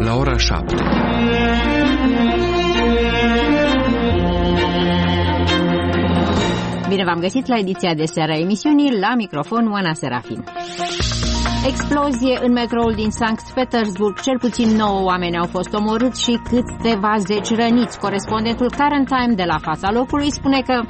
la ora 7. Bine v-am găsit la ediția de seară a emisiunii, la microfon Oana Serafin. Explozie în metroul din Sankt Petersburg. Cel puțin 9 oameni au fost omorâți și câteva zeci răniți. Corespondentul Current Time de la fața locului spune că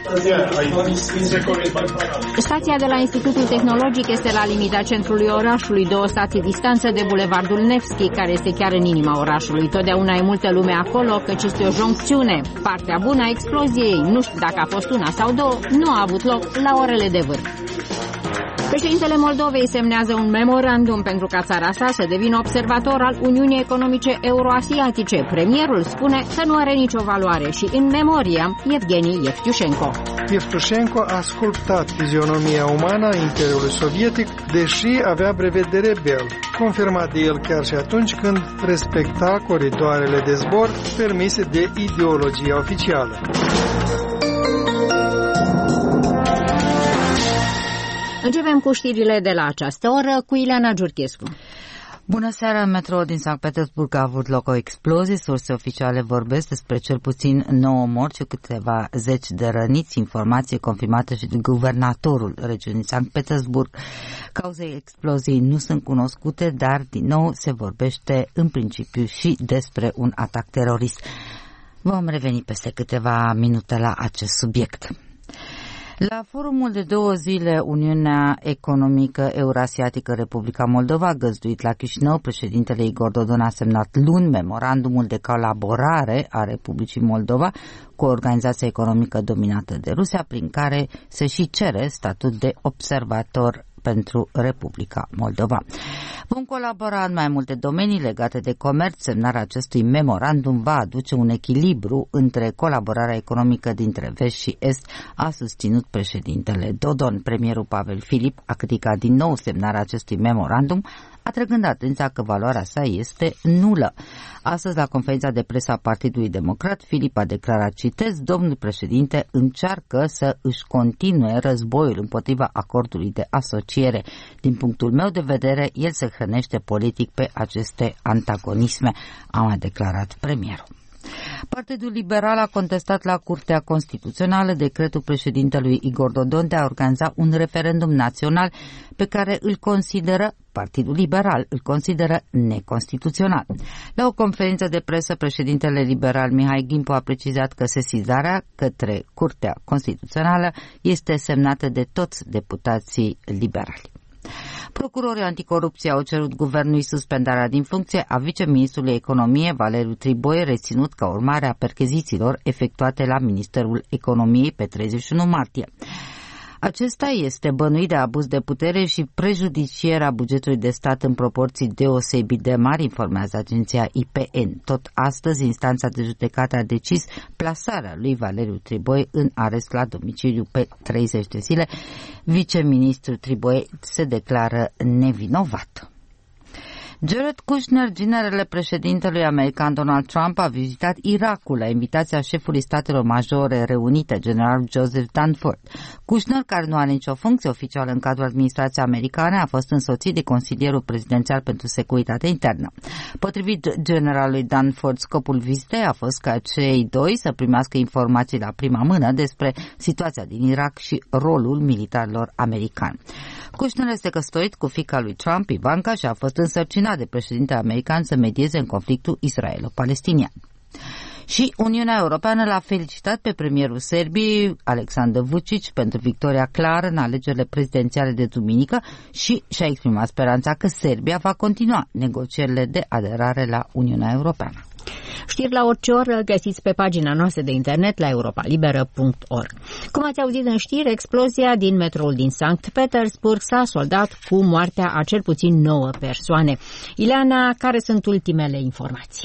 stația de la Institutul Tehnologic este la limita centrului orașului, 2 stații distanță de bulevardul Nevski, care este chiar în inima orașului. Totdeauna e multă lume acolo, căci este o joncțiune. Partea bună a exploziei, nu știu dacă a fost una sau două, nu a avut loc la orele de vârf. Președintele Moldovei semnează un memorandum pentru ca țara sa să devină observator al Uniunii Economice Euroasiatice. Premierul spune că nu are nicio valoare și în memoria Evgeni Yevtușenko. Yevtușenko a sculptat fizionomia umană a Imperiului Sovietic, deși avea brevet de rebel, confirmat de el chiar și atunci când respecta coridoarele de zbor permise de ideologia oficială. Începem cu știrile de la această oră cu Ileana Giurchescu. Bună seara! În metroul din Sankt Petersburg a avut loc o explozie. Surse oficiale vorbesc despre cel puțin 9 morți și câteva zeci de răniți, informație confirmată și de guvernatorul regiunii Sankt Petersburg. Cauzele exploziei nu sunt cunoscute, dar din nou se vorbește în principiu și despre un atac terorist. Vom reveni peste câteva minute la acest subiect. La forumul de 2 zile Uniunea Economică Eurasiatică Republica Moldova, găzduit la Chișinău, președintele Igor Dodon a semnat luni memorandumul de colaborare a Republicii Moldova cu o organizație economică dominată de Rusia, prin care se și cere statut de observator pentru Republica Moldova. Vom colabora în mai multe domenii legate de comerț. Semnarea acestui memorandum va aduce un echilibru între colaborarea economică dintre vest și est, a susținut președintele Dodon. Premierul Pavel Filip a criticat din nou semnarea acestui memorandum, atrăgând atenția că valoarea sa este nulă. Astăzi, la conferința de presă a Partidului Democrat, Filip a declarat, citez, domnul președinte încearcă să își continue războiul împotriva acordului de asociere. Din punctul meu de vedere, el se hrănește politic pe aceste antagonisme, a mai declarat premierul. Partidul Liberal a contestat la Curtea Constituțională decretul președintelui Igor Dodon de a organiza un referendum național pe care Partidul Liberal îl consideră neconstituțional. La o conferință de presă, președintele liberal Mihai Gimpo a precizat că sesizarea către Curtea Constituțională este semnată de toți deputații liberali. Procurorii anticorupție au cerut guvernului suspendarea din funcție a viceministrului economiei Valeriu Triboie, reținut ca urmare a perchezițiilor efectuate la Ministerul Economiei pe 31 martie. Acesta este bănuit de abuz de putere și prejudicierea bugetului de stat în proporții deosebit de mari, informează agenția IPN. Tot astăzi, instanța de judecată a decis plasarea lui Valeriu Triboie în arest la domiciliu pe 30 de zile. Viceministrul Triboie se declară nevinovat. Jared Kushner, ginerele președintelui american Donald Trump, a vizitat Irakul la invitația șefului Statelor Majore Reunite, general Joseph Dunford. Kushner, care nu are nicio funcție oficială în cadrul administrației americane, a fost însoțit de consilierul prezidențial pentru securitate internă. Potrivit generalului Dunford, scopul vizitei a fost ca cei doi să primească informații la prima mână despre situația din Irak și rolul militarilor americani. Kushner este căsătorit cu fiica lui Trump, Ivanka, și a fost însărcinat de președintele american să medieze în conflictul israelo-palestinian. Și Uniunea Europeană l-a felicitat pe premierul Serbiei, Aleksandar Vučić, pentru victoria clară în alegerile prezidențiale de duminică și și-a exprimat speranța că Serbia va continua negocierile de aderare la Uniunea Europeană. Știri la orice oră găsiți pe pagina noastră de internet la europalibera.org. Cum ați auzit în știri, explozia din metroul din Sankt Petersburg s-a soldat cu moartea a cel puțin 9 persoane. Ileana, care sunt ultimele informații?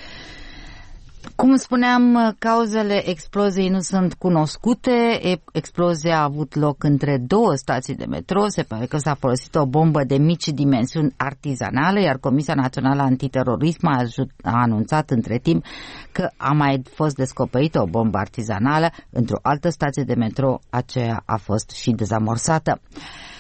Cum spuneam, cauzele exploziei nu sunt cunoscute. Explozia a avut loc între 2 stații de metrou. Se pare că s-a folosit o bombă de mici dimensiuni artizanale, iar Comisia Națională Antiterorism a anunțat între timp că a mai fost descoperită o bombă artizanală într-o altă stație de metrou. Aceea a fost și dezamorsată.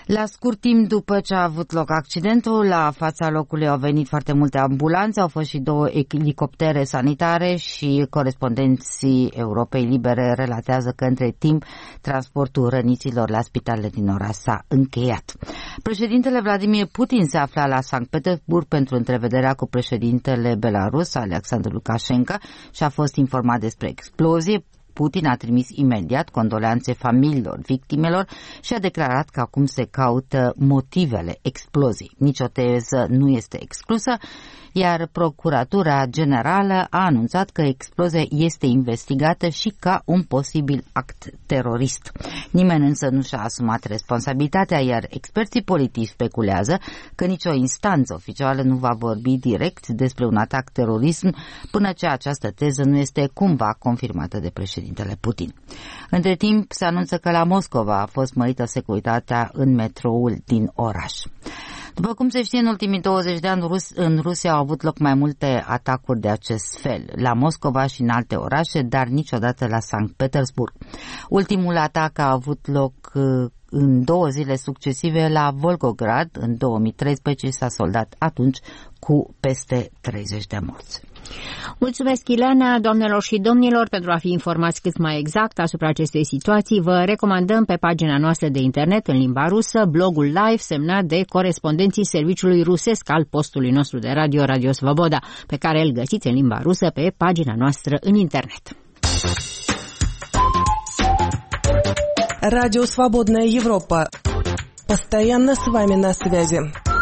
La scurt timp după ce a avut loc accidentul, la fața locului au venit foarte multe ambulanțe, au fost și 2 elicoptere sanitare și corespondenții Europei Libere relatează că între timp transportul răniților la spitalele din oraș s-a încheiat. Președintele Vladimir Putin se afla la Sankt Petersburg pentru întrevederea cu președintele Belarus, Alexandru Lukashenko, și a fost informat despre explozie. Putin a trimis imediat condoleanțe familiilor victimelor și a declarat că acum se caută motivele exploziei. Nici o teză nu este exclusă, iar Procuratura Generală a anunțat că explozia este investigată și ca un posibil act terorist. Nimeni însă nu și-a asumat responsabilitatea, iar experții politici speculează că nicio instanță oficială nu va vorbi direct despre un atac terorism până ce această teză nu este cumva confirmată de președintele Putin. Între timp, se anunță că la Moscova a fost mărită securitatea în metroul din oraș. După cum se știe, în ultimii 20 de ani în Rusia au avut loc mai multe atacuri de acest fel, la Moscova și în alte orașe, dar niciodată la Sankt Petersburg. Ultimul atac a avut loc în 2 zile succesive la Volgograd, în 2013, s-a soldat atunci cu peste 30 de morți. Mulțumesc, Ileana, doamnelor și domnilor, pentru a fi informați cât mai exact asupra acestei situații. Vă recomandăm pe pagina noastră de internet în limba rusă blogul live semnat de corespondenții serviciului rusesc al postului nostru de radio, Radio Svoboda, pe care îl găsiți în limba rusă pe pagina noastră în internet. Радио «Свободная Европа». Постоянно с вами на связи.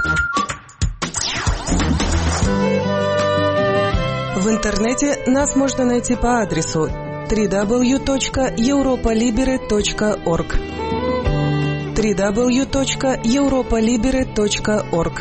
В интернете нас можно найти по адресу www.europalibere.org www.europalibere.org.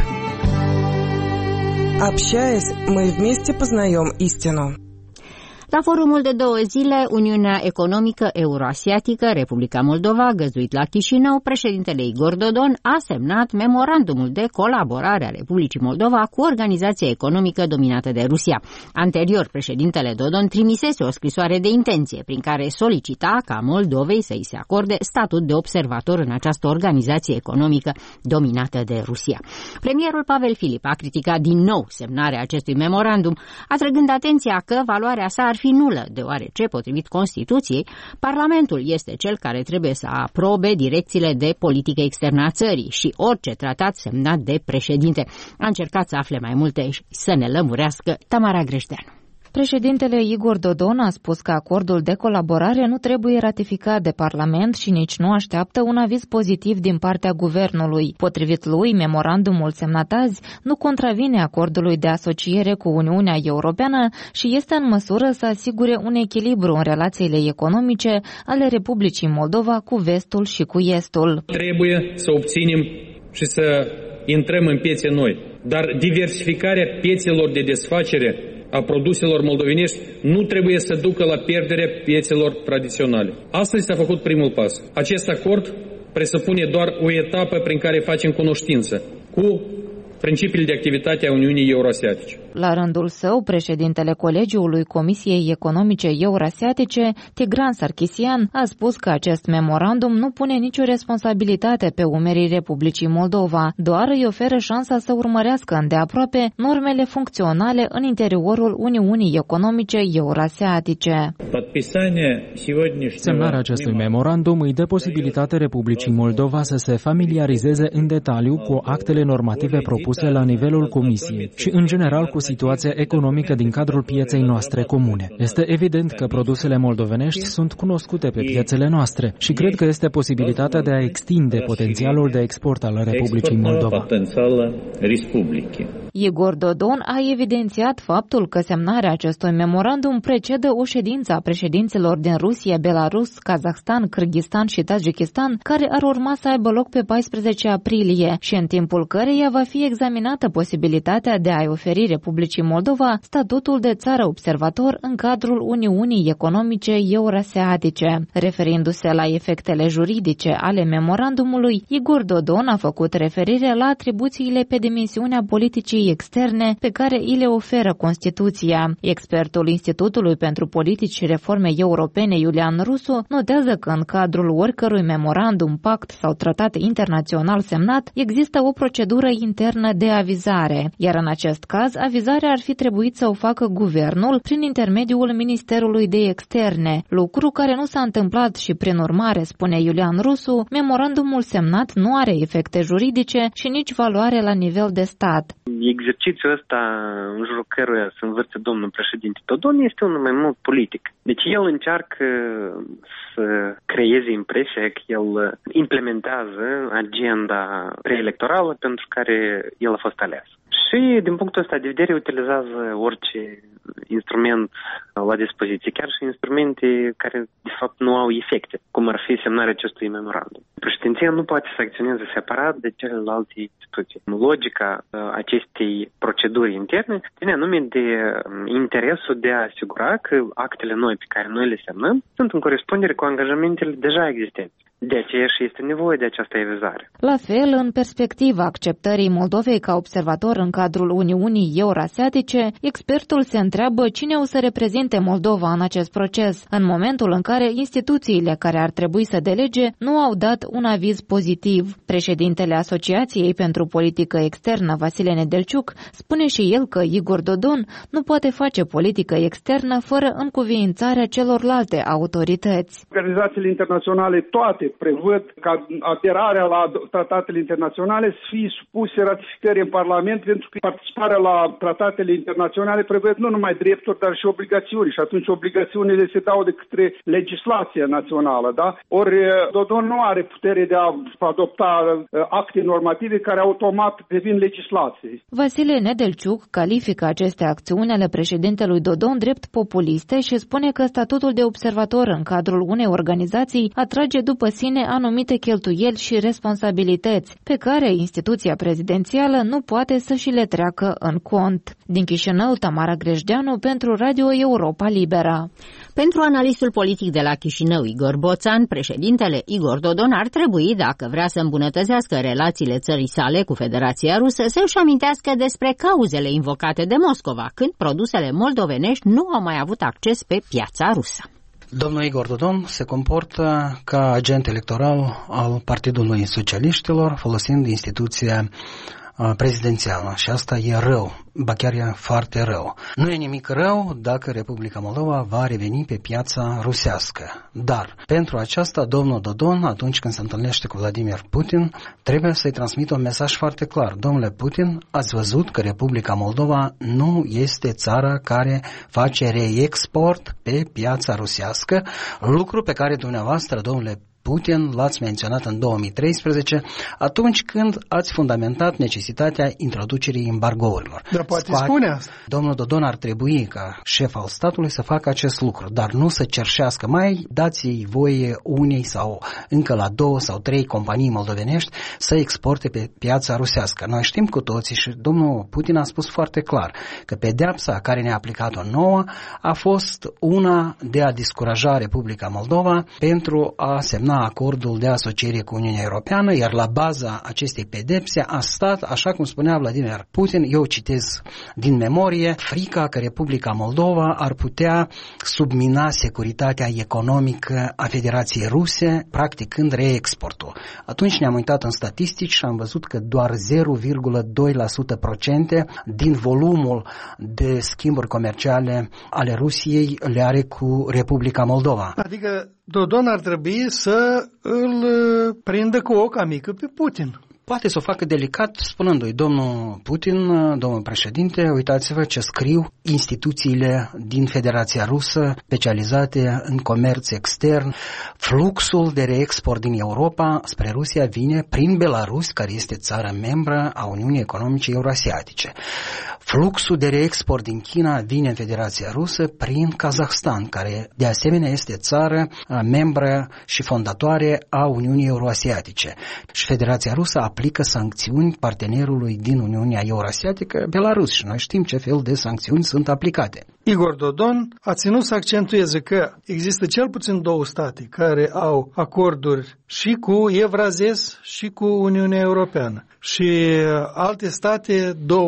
Общаясь, мы вместе познаем истину. La forumul de 2 zile, Uniunea Economică Euroasiatică, Republica Moldova, găzduit la Chișinău, președintele Igor Dodon a semnat memorandumul de colaborare a Republicii Moldova cu organizația economică dominată de Rusia. Anterior, președintele Dodon trimisese o scrisoare de intenție prin care solicita ca Moldovei să-i se acorde statut de observator în această organizație economică dominată de Rusia. Premierul Pavel Filip a criticat din nou semnarea acestui memorandum, atrăgând atenția că valoarea sa ar fi nulă, deoarece, potrivit Constituției, Parlamentul este cel care trebuie să aprobe direcțiile de politică externă a țării și orice tratat semnat de președinte. A încercat să afle mai multe și să ne lămurească Tamara Greșdeanu. Președintele Igor Dodon a spus că acordul de colaborare nu trebuie ratificat de Parlament și nici nu așteaptă un aviz pozitiv din partea guvernului. Potrivit lui, memorandumul semnat azi nu contravine acordului de asociere cu Uniunea Europeană și este în măsură să asigure un echilibru în relațiile economice ale Republicii Moldova cu vestul și cu estul. Trebuie să obținem și să intrăm în piețe noi, dar diversificarea piețelor de desfacere a produselor moldovenești nu trebuie să ducă la pierderea piețelor tradiționale. Astăzi s-a făcut primul pas. Acest acord presupune doar o etapă prin care facem cunoștință cu principiile de activitate a Uniunii Euroasiatice. La rândul său, președintele Colegiului Comisiei Economice Eurasiatice, Tigran Sarkisian, a spus că acest memorandum nu pune nicio responsabilitate pe umerii Republicii Moldova, doar îi oferă șansa să urmărească îndeaproape normele funcționale în interiorul Uniunii Economice Eurasiatice. Semnarea acestui memorandum îi dă posibilitatea Republicii Moldova să se familiarizeze în detaliu cu actele normative propuse la nivelul Comisiei și, în general, cu situația economică din cadrul pieței noastre comune. Este evident că produsele moldovenești sunt cunoscute pe piețele noastre și cred că este posibilitatea de a extinde potențialul de export al Republicii Moldova. Igor Dodon a evidențiat faptul că semnarea acestui memorandum precedă o ședință a președinților din Rusia, Belarus, Kazahstan, Kârghistan și Tajikistan, care ar urma să aibă loc pe 14 aprilie și în timpul căreia va fi examinată posibilitatea de a-i oferi Republicii Moldova statutul de țară observator în cadrul Uniunii Economice Eurasiatice. Referindu-se la efectele juridice ale memorandumului, Igor Dodon a făcut referire la atribuțiile pe dimensiunea politicii politicii externe pe care îi le oferă Constituția. Expertul Institutului pentru Politici și Reforme Europene, Iulian Rusu, notează că în cadrul oricărui memorandum, pact sau tratat internațional semnat, există o procedură internă de avizare, iar în acest caz, avizarea ar fi trebuit să o facă guvernul prin intermediul Ministerului de Externe, lucru care nu s-a întâmplat și, prin urmare, spune Iulian Rusu, memorandumul semnat nu are efecte juridice și nici valoare la nivel de stat. Exercițiul ăsta în jurul căruia se învârte domnul președinte Dodon este unul mai mult politic. Deci el încearcă să creeze impresia că el implementează agenda preelectorală pentru care el a fost ales. Și din punctul ăsta de vedere utilizează orice instrument la dispoziție, chiar și instrumente care de fapt nu au efecte, cum ar fi semnarea acestui memorandum. Președinția nu poate să acționeze separat de celelalte instituții. Logica acestei proceduri interne ține anume de interesul de a asigura că actele noi pe care noi le semnăm sunt în corespundere cu angajamentele deja existente. De aceea și este nevoie de această avizare. La fel, în perspectiva acceptării Moldovei ca observator în cadrul Uniunii Eurasiatice, expertul se întreabă cine o să reprezinte Moldova în acest proces, în momentul în care instituțiile care ar trebui să delege nu au dat un aviz pozitiv. Președintele Asociației pentru Politică Externă, Vasile Nedelciuc, spune și el că Igor Dodon nu poate face politică externă fără încuviințarea celorlalte autorități. Organizațiile internaționale toate prevăd ca aderarea la tratatele internaționale să fie supuse ratificării în Parlament, pentru că participarea la tratatele internaționale prevăd nu numai drepturi, dar și obligațiuni. Și atunci obligațiunile se dau de către legislația națională, da? Ori Dodon nu are putere de a adopta acte normative care automat devin legislație. Vasile Nedelciuc califică aceste acțiuni ale președintelui Dodon drept populiste și spune că statutul de observator în cadrul unei organizații atrage după sine anumite cheltuieli și responsabilități, pe care instituția prezidențială nu poate să și le treacă în cont. Din Chișinău, Tamara Grejdeanu pentru Radio Europa Liberă. Pentru analistul politic de la Chișinău, Igor Boțan, președintele Igor Dodon ar trebui, dacă vrea să îmbunătățească relațiile țării sale cu Federația Rusă, să își amintească despre cauzele invocate de Moscova, când produsele moldovenești nu au mai avut acces pe piața rusă. Domnul Igor Dodon se comportă ca agent electoral al Partidului Socialiștilor, folosind instituția prezidențială și asta e rău, ba chiar e foarte rău. Nu e nimic rău dacă Republica Moldova va reveni pe piața rusească, dar pentru aceasta domnul Dodon, atunci când se întâlnește cu Vladimir Putin, trebuie să-i transmită un mesaj foarte clar. Domnule Putin, ați văzut că Republica Moldova nu este țara care face reexport pe piața rusească, lucru pe care dumneavoastră, domnule Putin l-ați menționat în 2013, atunci când ați fundamentat necesitatea introducerii embargourilor. Dar poate spune asta. Domnul Dodon ar trebui, ca șef al statului, să facă acest lucru, dar nu să cerșească. Mai dați-i voie unei sau încă la 2 sau 3 companii moldovenești să exporte pe piața rusească. Noi știm cu toții și domnul Putin a spus foarte clar că pedeapsa care ne-a aplicat-o nouă a fost una de a descuraja Republica Moldova pentru a semna acordul de asociere cu Uniunea Europeană, iar la baza acestei pedepse a stat, așa cum spunea Vladimir Putin, eu citez din memorie, frica că Republica Moldova ar putea submina securitatea economică a Federației Ruse, practicând reexportul. Atunci ne-am uitat în statistici și am văzut că doar 0,2% din volumul de schimburi comerciale ale Rusiei le are cu Republica Moldova. Adică Dodon ar trebui să îl prindă cu oca mică pe Putin. Poate să o facă delicat spunându-i, domnul Putin, domnul președinte, uitați-vă ce scriu instituțiile din Federația Rusă specializate în comerț extern. Fluxul de reexport din Europa spre Rusia vine prin Belarus, care este țară membră a Uniunii Economice Eurasiatice. Fluxul de reexport din China vine în Federația Rusă prin Kazahstan, care de asemenea este țară membră și fondatoare a Uniunii Euroasiatice. Și Federația Rusă aplică sancțiuni partenerului din Uniunea Eurasiatică, Belarus, și noi știm ce fel de sancțiuni sunt aplicate. Igor Dodon a ținut să accentueze că există cel puțin 2 state care au acorduri și cu Evrazes și cu Uniunea Europeană și alte state 2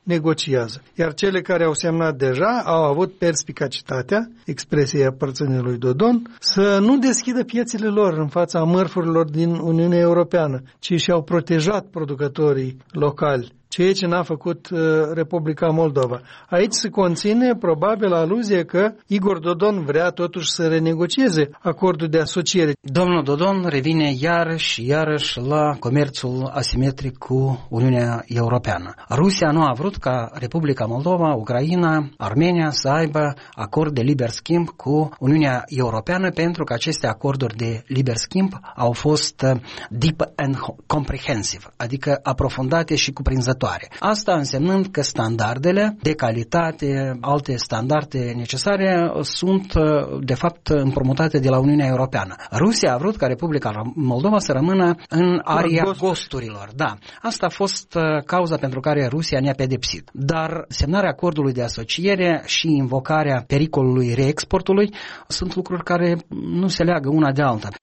negociază. Iar cele care au semnat deja au avut perspicacitatea, expresia aparține lui Dodon, să nu deschidă piețele lor în fața mărfurilor din Uniunea Europeană, ci și-au protejat producătorii locali, ceea ce n-a făcut Republica Moldova. Aici se conține probabil aluzie că Igor Dodon vrea totuși să renegocieze acordul de asociere. Domnul Dodon revine iarăși la comerțul asimetric cu Uniunea Europeană. Rusia nu a vrut ca Republica Moldova, Ucraina, Armenia să aibă acord de liber schimb cu Uniunea Europeană, pentru că aceste acorduri de liber schimb au fost deep and comprehensive, adică aprofundate și cuprinzătoare. Asta însemnând că standardele de calitate, alte standarde necesare sunt de fapt împrumutate de la Uniunea Europeană. Rusia a vrut ca Republica Moldova să rămână în aria gosturilor. Da, asta a fost cauza pentru care Rusia ne-a pedepsit. Dar semnarea acordului de asociere și invocarea pericolului reexportului sunt lucruri care nu se leagă una de alta.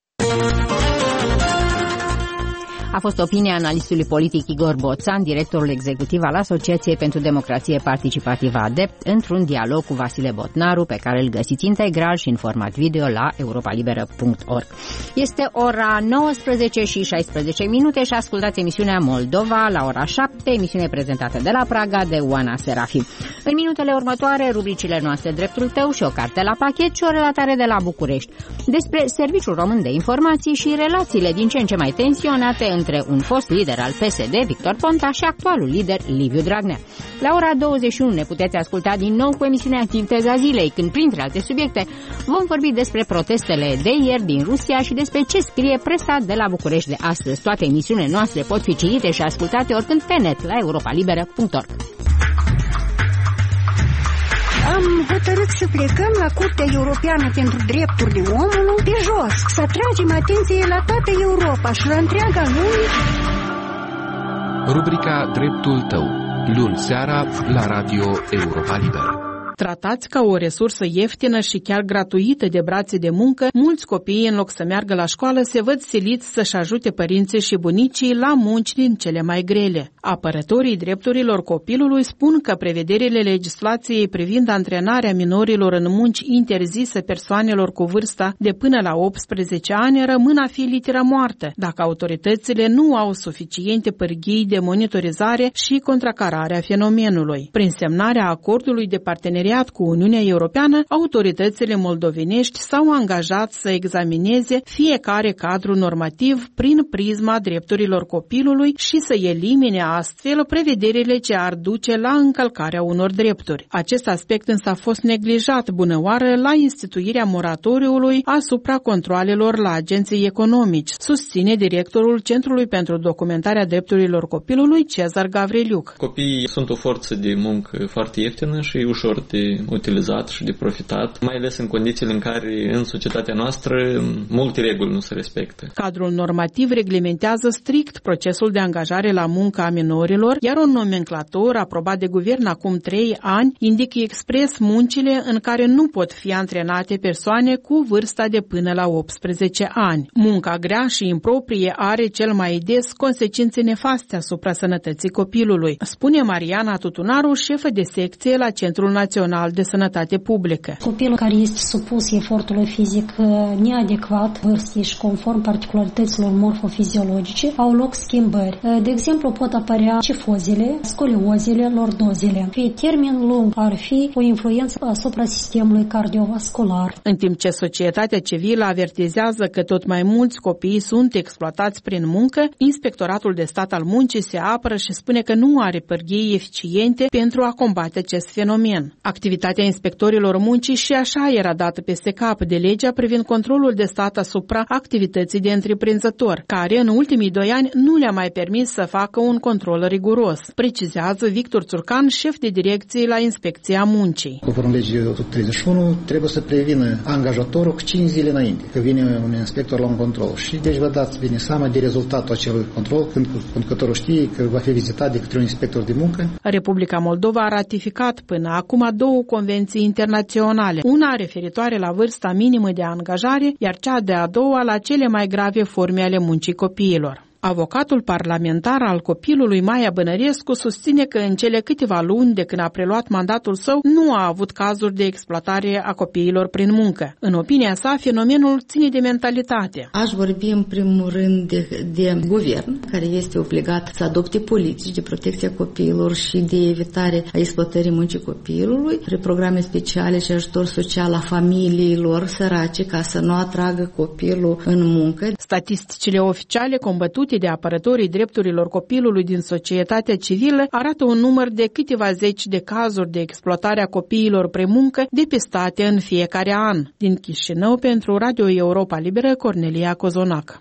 A fost opinia analistului politic Igor Boțan, directorul executiv al Asociației pentru Democrație Participativă ADEPT, într-un dialog cu Vasile Botnaru, pe care îl găsiți integral și în format video la europalibera.org. Este ora 19 și 16 minute și ascultați emisiunea Moldova la ora 7, emisiune prezentată de la Praga de Oana Serafim. În minutele următoare, rubricile noastre Dreptul tău și o carte la pachet și o relatare de la București despre Serviciul Român de Informații și relațiile din ce în ce mai tensionate între un fost lider al PSD, Victor Ponta, și actualul lider, Liviu Dragnea. La ora 21 ne puteți asculta din nou cu emisiunea Activități a zilei, când, printre alte subiecte, vom vorbi despre protestele de ieri din Rusia și despre ce scrie presa de la București de astăzi. Toate emisiunile noastre pot fi citite și ascultate oricând pe net la europalibera.org. Am hotărât să plecăm la Curtea Europeană pentru Drepturile Omului de jos, să atragem atenție la toată Europa și la întreaga lume. Rubrica Dreptul tău, luni seara la Radio Europa Liberă. Tratați ca o resursă ieftină și chiar gratuită de brațe de muncă, mulți copii, în loc să meargă la școală, se văd siliți să-și ajute părinții și bunicii la munci din cele mai grele. Apărătorii drepturilor copilului spun că prevederile legislației privind antrenarea minorilor în munci interzise persoanelor cu vârsta de până la 18 ani rămân a fi literă moartă, dacă autoritățile nu au suficiente pârghii de monitorizare și contracararea fenomenului. Prin semnarea acordului de parteneriat cu Uniunea Europeană, autoritățile moldovenești s-au angajat să examineze fiecare cadru normativ prin prisma drepturilor copilului și să elimine astfel prevederile ce ar duce la încălcarea unor drepturi. Acest aspect însă a fost neglijat bunăoară la instituirea moratoriului asupra controalelor la agenții economici, susține directorul Centrului pentru Documentarea Drepturilor Copilului, Cezar Gavriliuc. Copiii sunt o forță de muncă foarte ieftină și ușor de utilizat și de profitat, mai ales în condițiile în care în societatea noastră multe reguli nu se respectă. Cadrul normativ reglementează strict procesul de angajare la muncă a minorilor, iar un nomenclator aprobat de guvern acum 3 ani indică expres muncile în care nu pot fi antrenate persoane cu vârsta de până la 18 ani. Munca grea și improprie are cel mai des consecințe nefaste asupra sănătății copilului, spune Mariana Tutunaru, șefă de secție la Centrul Național de Sănătate Publică. Copilul care este supus efortului fizic neadecvat vârstei și conform particularităților morfofiziologice, au loc schimbări. De exemplu, pot apărea cifozele, scoliozele, lordozele. Pe termen lung ar fi o influență asupra sistemului cardiovascular. În timp ce societatea civilă avertizează că tot mai mulți copii sunt exploatați prin muncă, Inspectoratul de Stat al Muncii se apără și spune că nu are pârghii eficiente pentru a combate acest fenomen. Activitatea inspectorilor muncii și așa era dată peste cap de legea privind controlul de stat asupra activității de întreprinzător, care în ultimii 2 ani nu le-a mai permis să facă un control riguros, precizează Victor Țurcan, șef de direcție la Inspecția Muncii. Conform legii 131, trebuie să prevină angajatorul cu 5 zile înainte, că vine un inspector la un control. Și deci vă dați bine seama de rezultatul acelui control, când conducătorul știe că va fi vizitat de către un inspector de muncă. Republica Moldova a ratificat până acum 2 convenții internaționale, una referitoare la vârsta minimă de angajare, iar cea de-a doua la cele mai grave forme ale muncii copiilor. Avocatul parlamentar al copilului Maia Bănărescu susține că în cele câteva luni de când a preluat mandatul său nu a avut cazuri de exploatare a copiilor prin muncă. În opinia sa, fenomenul ține de mentalitate. Aș vorbi în primul rând de guvern, care este obligat să adopte politici de protecție a copiilor și de evitare a exploatării muncii copilului, prin programe speciale și ajutor social a familiilor sărace ca să nu atragă copilul în muncă. Statisticile oficiale combătute de apărătorii drepturilor copilului din societatea civilă arată un număr de câteva zeci de cazuri de exploatare a copiilor premuncă depistate în fiecare an. Din Chișinău, pentru Radio Europa Liberă, Cornelia Cozonac.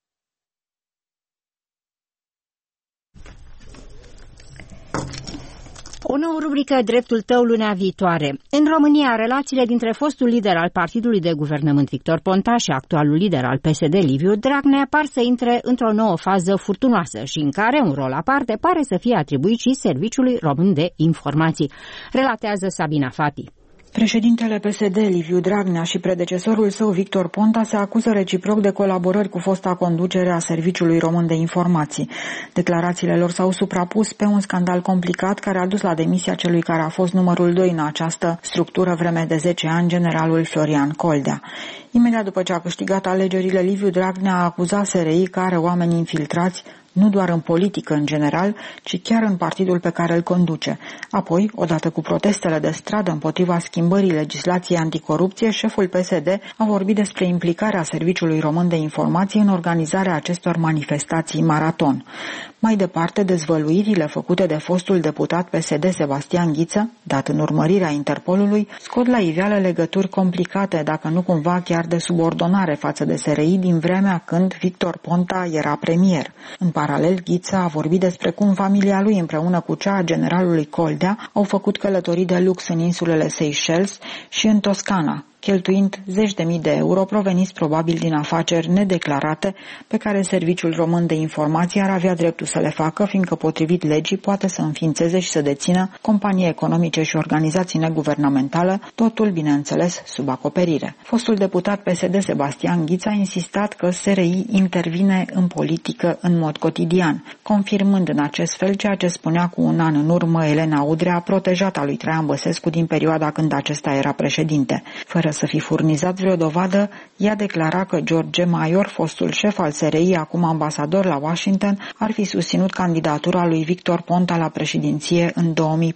O nouă rubrică, Dreptul tău, lunea viitoare. În România, relațiile dintre fostul lider al partidului de guvernământ Victor Ponta și actualul lider al PSD Liviu Dragnea par să intre într-o nouă fază furtunoasă și în care un rol aparte pare să fie atribuit și Serviciului Român de Informații. Relatează Sabina Fati. Președintele PSD, Liviu Dragnea, și predecesorul său, Victor Ponta, se acuză reciproc de colaborări cu fosta conducere a Serviciului Român de Informații. Declarațiile lor s-au suprapus pe un scandal complicat care a dus la demisia celui care a fost numărul 2 în această structură vreme de 10 ani, generalul Florian Coldea. Imediat după ce a câștigat alegerile, Liviu Dragnea a acuzat SRI că are oameni infiltrați nu doar în politică în general, ci chiar în partidul pe care îl conduce. Apoi, odată cu protestele de stradă împotriva schimbării legislației anticorupție, șeful PSD a vorbit despre implicarea Serviciului Român de Informații în organizarea acestor manifestații maraton. Mai departe, dezvăluirile făcute de fostul deputat PSD Sebastian Ghiță, dat în urmărirea Interpolului, scot la iveală legături complicate, dacă nu cumva chiar de subordonare față de SRI din vremea când Victor Ponta era premier. În paralel, Ghiță a vorbit despre cum familia lui împreună cu cea a generalului Coldea au făcut călătorii de lux în insulele Seychelles și în Toscana, cheltuind zeci de mii de euro proveniți probabil din afaceri nedeclarate pe care Serviciul Român de Informații ar avea dreptul să le facă, fiindcă potrivit legii poate să înființeze și să dețină companii economice și organizații neguvernamentale, totul, bineînțeles, sub acoperire. Fostul deputat PSD Sebastian Ghiță a insistat că SRI intervine în politică în mod cotidian, confirmând în acest fel ceea ce spunea cu un an în urmă Elena Udrea, protejata lui Traian Băsescu din perioada când acesta era președinte. Fără să fi furnizat vreo dovadă, ea declara că George Maior, fostul șef al SRI, acum ambasador la Washington, ar fi susținut candidatura lui Victor Ponta la președinție în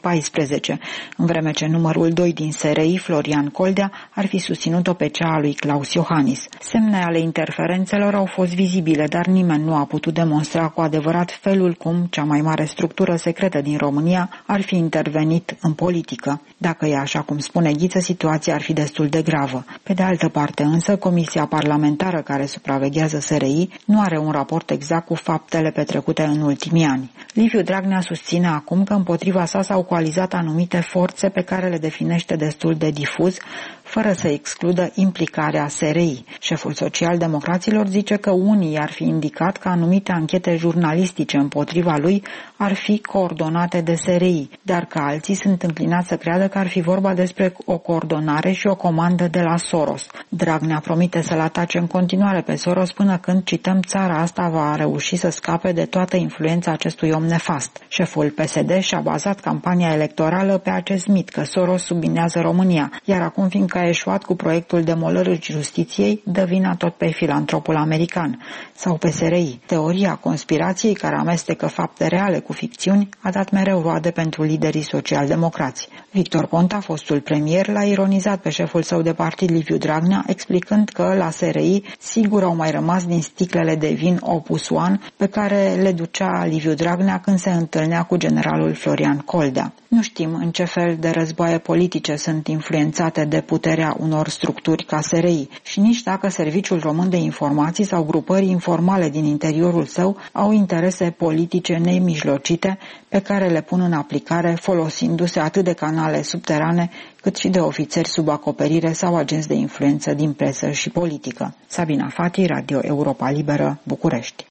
2014, în vreme ce numărul 2 din SRI, Florian Coldea, ar fi susținut-o pe cea a lui Claus Iohannis. Semne ale interferențelor au fost vizibile, dar nimeni nu a putut demonstra cu adevărat felul cum cea mai mare structură secretă din România ar fi intervenit în politică. Dacă e așa cum spune Ghiță, situația ar fi destul de gravă. Pe de altă parte însă, Comisia Parlamentară care supraveghează SRI nu are un raport exact cu faptele petrecute în ultimii ani. Liviu Dragnea susține acum că împotriva sa s-au coalizat anumite forțe pe care le definește destul de difuz, fără să excludă implicarea SRI. Șeful social-democraților zice că unii ar fi indicat că anumite anchete jurnalistice împotriva lui ar fi coordonate de SRI, dar că alții sunt înclinați să creadă că ar fi vorba despre o coordonare și o comandă de la Soros. Dragnea promite să-l atace în continuare pe Soros până când, cităm, țara asta va reuși să scape de toată influența acestui om nefast. Șeful PSD și-a bazat campania electorală pe acest mit că Soros subminează România, iar acum, fiindcă a eșuat cu proiectul demolării justiției, dă vina tot pe filantropul american sau pe SRI. Teoria conspirației care amestecă fapte reale cu ficțiuni a dat mereu roade pentru liderii social-democrați. Victor Ponta, fostul premier, l-a ironizat pe șeful său de partid, Liviu Dragnea, explicând că la SRI sigur au mai rămas din sticlele de vin Opus One pe care le ducea Liviu Dragnea când se întâlnea cu generalul Florian Coldea. Nu știm în ce fel de războaie politice sunt influențate de puterea unor structuri ca SRI și nici dacă Serviciul Român de Informații sau grupări informale din interiorul său au interese politice nemijlocite pe care le pun în aplicare folosindu-se atât de canale subterane cât și de ofițeri sub acoperire sau agenți de influență din presă și politică. Sabina Fati, Radio Europa Liberă, București.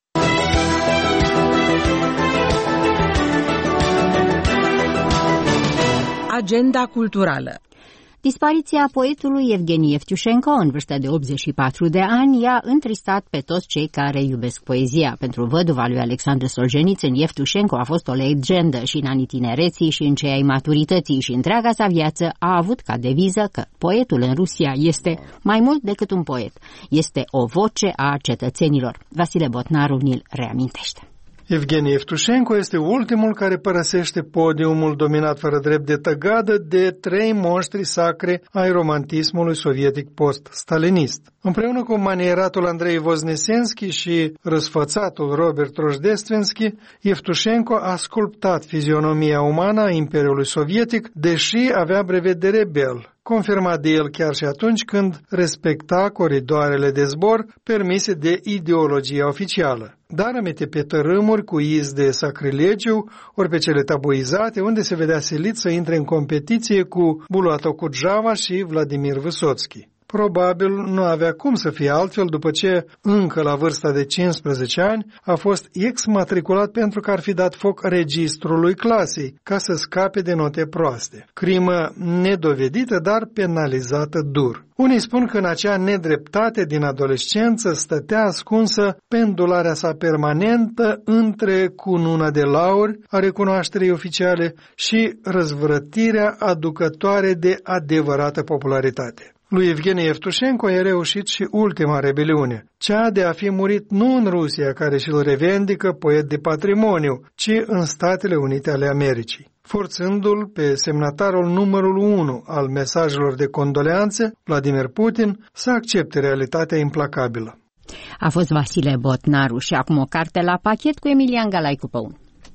Agenda culturală. Dispariția poetului Evgeni Evtușenko, în vârstă de 84 de ani, i-a întristat pe toți cei care iubesc poezia. Pentru văduva lui Alexandru Solzhenitsyn, Evtușenko a fost o legendă și în anii tinereții și în cei ai maturității și întreaga sa viață a avut ca deviză că poetul în Rusia este mai mult decât un poet, este o voce a cetățenilor. Vasile Botnaru ni-l reamintește. Evgeni Evtușenko este ultimul care părăsește podiumul dominat fără drept de tăgadă de 3 monștri sacre ai romantismului sovietic post-stalinist. Împreună cu manieratul Andrei Voznesenski și răsfățatul Robert Rojdestvenski, Evtușenko a sculptat fizionomia umană a Imperiului Sovietic, deși avea brevet de rebel, confirmat de el chiar și atunci când respecta coridoarele de zbor permise de ideologia oficială. Dar aminte pe tărâmuri cu iz de sacrilegiu, ori pe cele tabuizate, unde se vedea silit să intre în competiție cu Bulato Kudjava și Vladimir Vysotski. Probabil nu avea cum să fie altfel după ce, încă la vârsta de 15 ani, a fost exmatriculat pentru că ar fi dat foc registrului clasei, ca să scape de note proaste. Crimă nedovedită, dar penalizată dur. Unii spun că în acea nedreptate din adolescență stătea ascunsă pendularea sa permanentă între cununa de lauri a recunoașterii oficiale și răzvrătirea aducătoare de adevărată popularitate. Lui Evgeni Evtușenko a reușit și ultima rebeliune, cea de a fi murit nu în Rusia, care și-l revendică poet de patrimoniu, ci în Statele Unite ale Americii, forțându-l pe semnatarul numărul 1 al mesajelor de condoleanțe, Vladimir Putin, să accepte realitatea implacabilă. A fost Vasile Botnaru și acum o carte la pachet cu Emilian Galaicu Păun.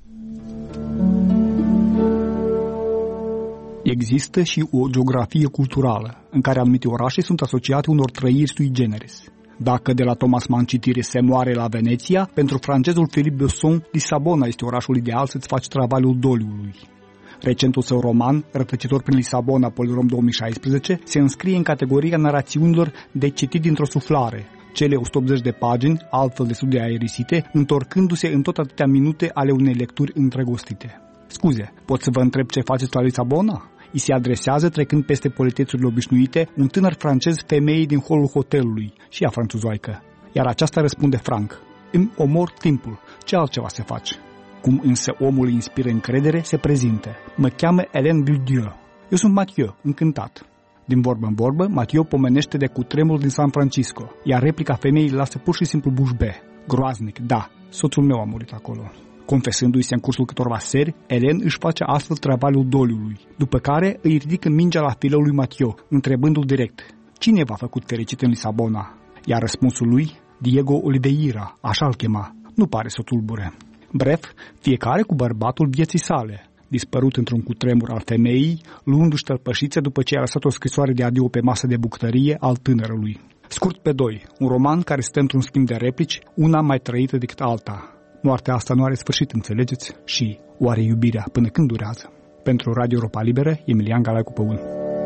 Există și o geografie culturală, în care anumite orașe sunt asociate unor trăiri sui generis. Dacă de la Thomas Mann citire Se moare la Veneția, pentru francezul Philippe Besson, Lisabona este orașul ideal să-ți faci travaliul doliului. Recentul său roman, Rătăcitor prin Lisabona, Polirom 2016, se înscrie în categoria narațiunilor de citit dintr-o suflare, cele 180 de pagini, altfel destul de aerisite, întorcându-se în tot atâtea minute ale unei lecturi îndrăgostite. Scuze, pot să vă întreb ce faceți la Lisabona? Îi se adresează, trecând peste politețurile obișnuite, un tânăr francez femeii din holul hotelului, și ea franțuzoaică. Iar aceasta răspunde franc: îmi omor timpul, ce altceva se face? Cum însă omul îi inspiră încredere, se prezintă: mă cheamă Hélène Bourdieu. Eu sunt Mathieu, încântat. Din vorbă în vorbă, Mathieu pomenește de cutremurul din San Francisco, iar replica femeii îl lasă pur și simplu bouche bée. Groaznic, da, soțul meu a murit acolo. Confesându-i se în cursul câtorva seri, Hélène își face astfel travaliul doliului, după care îi ridică mingea la fileul lui Mathieu, întrebându-l direct: cine v-a făcut fericit în Lisabona? Iar răspunsul lui: Diego Oliveira, așa-l chema, nu pare să tulbure. Bref, fiecare cu bărbatul vieții sale, dispărut într-un cutremur al femeii, luându-și tălpășițe după ce a lăsat o scrisoare de adio pe masă de bucătărie al tânărului. Scurt pe 2, un roman care stă într-un schimb de replici, una mai trăită decât alta. Moartea asta nu are sfârșit, înțelegeți? Și oare iubirea până când durează? Pentru Radio Europa Liberă, Emilian Galaicu Păun.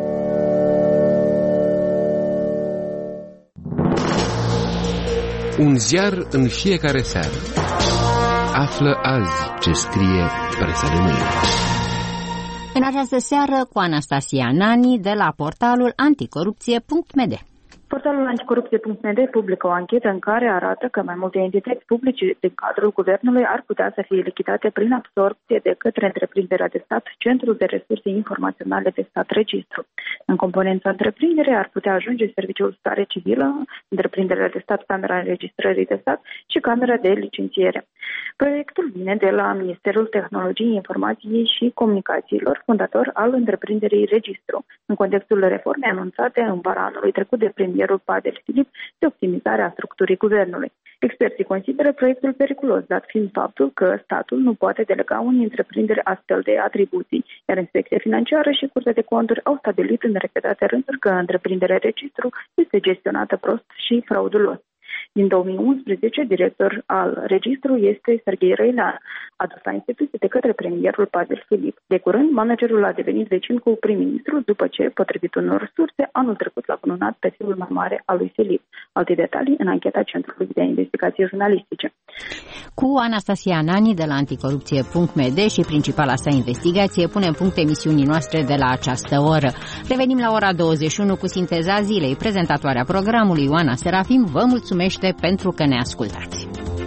Un ziar în fiecare seară. Află azi ce scrie presa de mâine. În această seară cu Anastasia Nani de la portalul anticorupție.md. Portalul anticorupție.md publică o anchetă în care arată că mai multe entități publice din cadrul guvernului ar putea să fie lichidate prin absorbție de către întreprinderea de stat, Centrul de Resurse Informaționale de Stat Registru. În componența întreprinderii ar putea ajunge Serviciul Stare Civilă, întreprinderea de stat, Camera Înregistrării de Stat și Camera de Licențiere. Proiectul vine de la Ministerul Tehnologiei, Informației și Comunicațiilor, fondator al întreprinderii Registru, în contextul reformei anunțate în vara anului trecut de premierul Pavel Filip de optimizarea structurii guvernului. Experții consideră proiectul periculos, dat fiind faptul că statul nu poate delega unei întreprinderi astfel de atribuții, iar Inspecția Financiară și Curtea de Conturi au stabilit în repetate rânduri că întreprinderea Registru este gestionată prost și fraudulos. Din 2011, director al registrului este Serghei Răilean, adus la instituție de către premierul Pavel Filip. De curând, managerul a devenit vecin cu prim-ministrul după ce, potrivit unor surse, anul trecut l-a cununat pe fiul mai mare al lui Filip. Alte detalii în ancheta Centrului de Investigații Jurnalistice. Cu Anastasia Anani de la anticorupție.md și principala sa investigație punem punct emisiunii noastre de la această oră. Revenim la ora 21 cu sinteza zilei. Prezentatoarea programului, Ioana Serafim, vă mulțumește pentru că ne ascultați.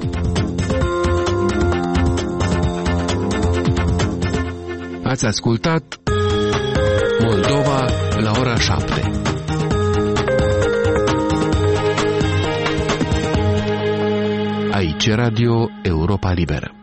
Ați ascultat Moldova la ora 7. Aici Radio Europa Liberă.